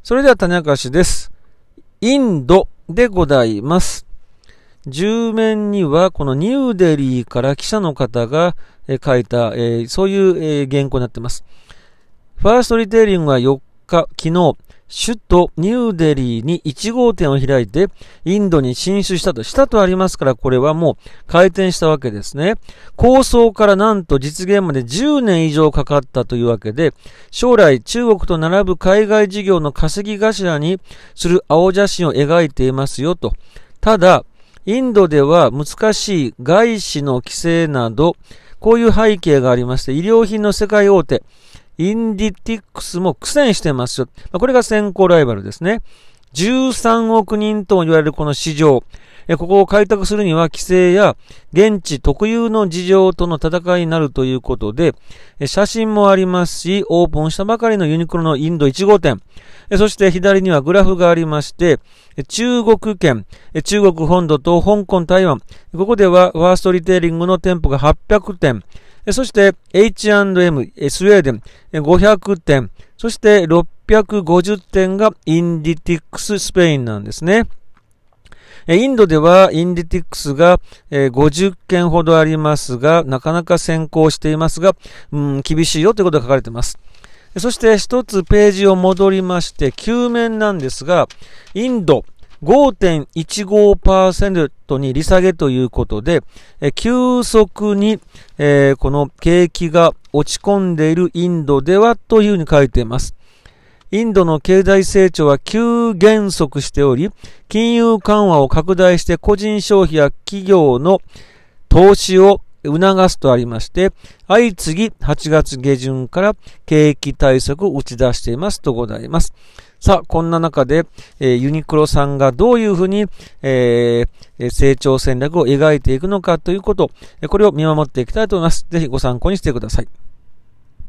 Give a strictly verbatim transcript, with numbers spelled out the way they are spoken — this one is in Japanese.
それでは種明かしです。インドでございます。じゅう面にはこのニューデリーから記者の方が書いた、えー、そういう原稿になっています。ファーストリテイリングはよっか、昨日、首都ニューデリーにいち号店を開いてインドに進出したと、したとありますから、これはもう開店したわけですね。構想からなんと実現までじゅうねん以上かかったというわけで、将来中国と並ぶ海外事業の稼ぎ頭にする青写真を描いていますよと。ただ、インドでは難しい外資の規制など、こういう背景がありまして、医療品の世界大手、インディティックスも苦戦してますよ。これが先行ライバルですね。じゅうさんおくにんとも言われるこの市場。ここを開拓するには規制や現地特有の事情との戦いになるということで、写真もありますし、オープンしたばかりのユニクロのインドいち号店。そして左にはグラフがありまして、中国圏、中国本土と香港、台湾。ここではファーストリテイリングの店舗がはっぴゃくてん。そして エイチアンドエム、スウェーデンごひゃくてん、そしてろっぴゃくごじゅってんがインディティックススペインなんですね。インドではインディティックスがごじゅっけんほどありますが、なかなか先行していますが、うん、厳しいよということが書かれています。そして一つページを戻りまして、きゅう面なんですが、インド ごてんいちごパーセント に利下げということで、急速に、えー、この景気が落ち込んでいるインドではというふうに書いています。インドの経済成長は急減速しており、金融緩和を拡大して個人消費や企業の投資を促すとありまして、相次ぎはちがつ下旬から景気対策を打ち出していますとございます。さあ、こんな中で、えー、ユニクロさんがどういうふうに、えー、成長戦略を描いていくのかということ、これを見守っていきたいと思います。ぜひご参考にしてください。